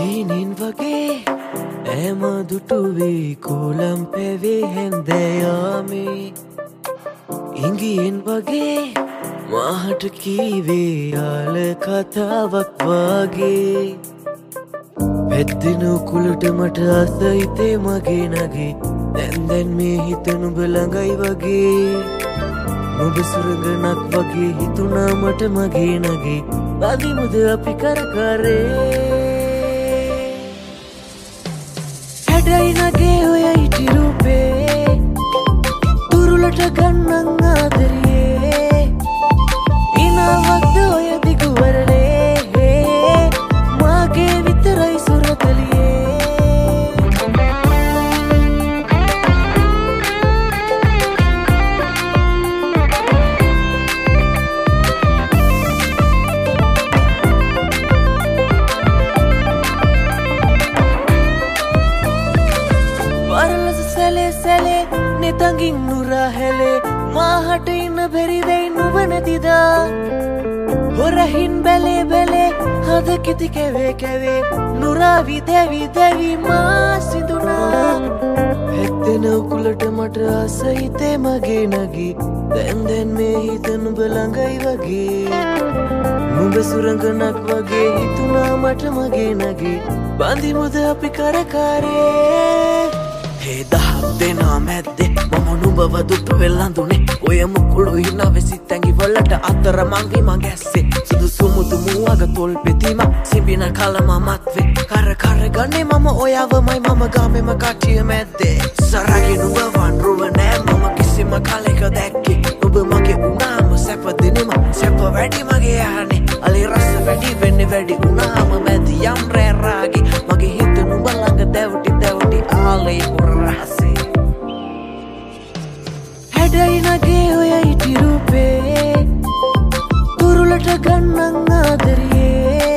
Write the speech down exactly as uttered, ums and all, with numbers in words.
හීනින් වගේ ඇම දුටුවී කූලම් පැවේ හැන්දෑයාමේ ඉංගියෙන් වගේ මාහට කීවේ යාල කතාවක් වගේ පැත්තින උකුලට මට අසහිතේ මගේ නගේ දැන් දැන් මේ හිත නුඹ ළඟයි වගේ නුඹ සුරඟනක් වගේ හිතුණා මට මගේ නගේ බදිමුද අපි කර කරේ හැඩයි නගේ ඔය ඉටි රූපේ තුරුලට ගන්නන් ආදරියේ ඉනාවක්ද ඔය දිගුවරලේ මාගේ විතරයි සුරතලියේ තඟින් නුරා හැලේ මාහට ඉන්න බැරිවෙයි නුඹ නැතිදා හොරහින් බැලේ බැලේ හද කිති කැවේ කැවේ නුරා විදැවි දැවි මා සිදුනා හැත්තෙන උකුලට මට අසහිතේ මගේ නගේ දැන් දැන් මේ හිත නුඹ ළඟයි වගේ නුඹ සුරඟනක් වගේ හිතුණා මට මගේ නගේ බඳිමුද අපි කරකාරේ හේ දහක් දෙනා මැද්දේ මම නුඹව දුටු වෙල්ලඳුනේ ඔය මුකුළු හිනා වෙසිත් ඇඟි වලට අතර මංගේ මං ඇස්සේ සුදු සුමුදු මුවග තොල් පෙතිම සිඹින කලම මත්වේ කර කර ගන්නේ මම ඔයවමයි මම ගාමෙම කටිය මැද්දේ සරගේ නුඹ වන්රුව නෑ මම කිසිම කලෙක දැක්කේ නුඹ මගේ උනාම සැප දෙනෙම සැප වැඩි මගේ යහනේ අලි රස වැඩි වෙන්නේ වැඩි උනාම මැදි යම් රෑ රාගේ මගේ හිත නුඹ ළඟ දැවටි දැවටි ආලේ රහසේ හැඩයි නගේ ඔය ඉටි රූපේ තුරුලට ගන්නන් ආදරියේ